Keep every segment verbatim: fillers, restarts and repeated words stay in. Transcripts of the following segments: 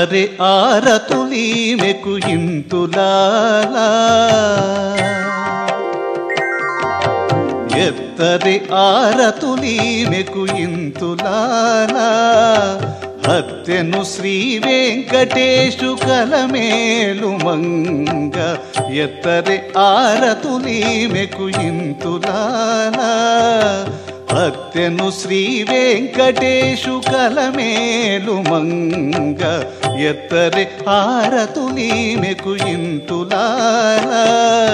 ఎత్తరే ఆరతులీమెకు ఇంతులాలా ఎత్తరే ఆరతులీమెకు ఇంతులాలా హత్తెను శ్రీ వెంకటేశు కలమేలు మంగ ఎత్తరే ఆరతులీమెకు ఇంతులాలా హత్తెను శ్రీ వెంకటేశు కలమేలు మంగ ఎత్తరే ఆరతులీమెకు ఇంతులాలా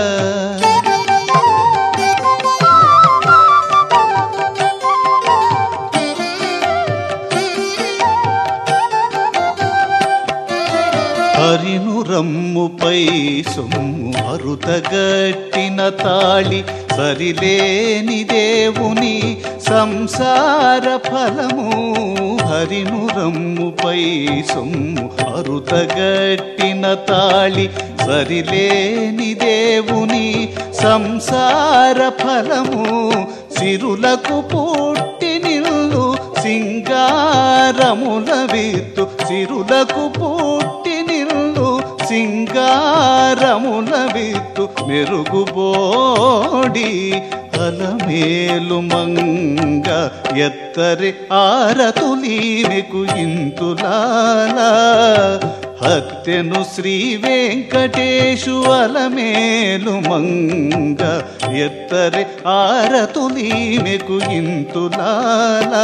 హరిను రమ్ముపై సొమ్ము అరుతగట్టిన తాళి సరిలేని దేవుని సంసార ఫలము హరిను రమ్ముపై సొమ్ము అరుతగట్టిన తాళి సరిలేని దేవుని సంసార ఫలము సిరులకు పుట్టి నిల్లు సింగారముల విత్తు సిరులకు పుట్టి నిల్లు సింగారముల విత్తు మెరుగుబోడి అలమేలు మంగ ఎత్తరే ఆరతులీమెకు ఇంతులాలా హత్తెను శ్రీ వెంకటేశు అలమేలు మంగ ఎత్తరే ఆరతులీమెకు ఇంతులాలా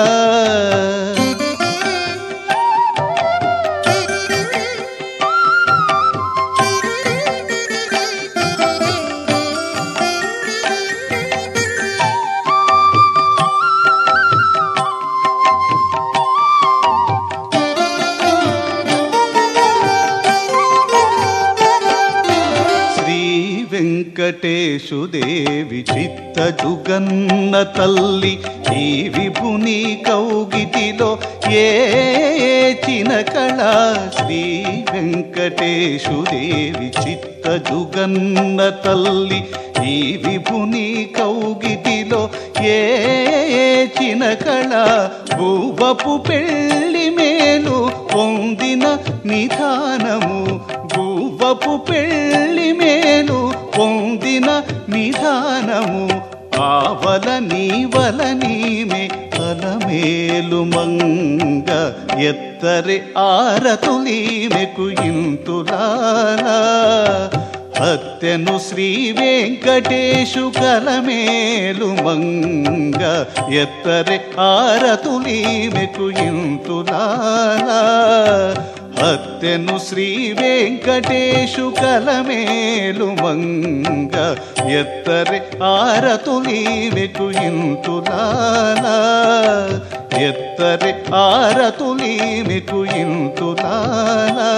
వెంకటేశు దేవి చిత్త జుగన్న తల్లి ఈ విభుని కౌగిటిలో ఏ చినకళ శ్రీ వెంకటేశు దేవి చిత్త జుగన్న తల్లి ఈ విభుని కౌగిటిలో ఏ చినకళ భూవపు పెళ్లి మేలు పొందిన నిధానము భూవపు పెళ్లి మేలు పొందిన నిధానము ఆవల నీవల నీమే అలమేలు మంగ ఎత్తరే ఆరతులీమెకు ఇంతులాలా హత్తెను శ్రీ వెంకటేశు కలమేలు మంగ ఎత్తరే ఆరతులీమెకు ఇంతులాలా హత్తెను శ్రీ వెంకటేశు కలమేలు మంగ ఎత్తరే ఆరతులీమెకు ఇంతులాలా ఎత్తరే ఆరతులీమెకు ఇంతులాలా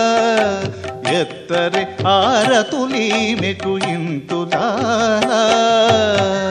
ఎత్తరే ఆరతులీమెకు ఇంతులాలా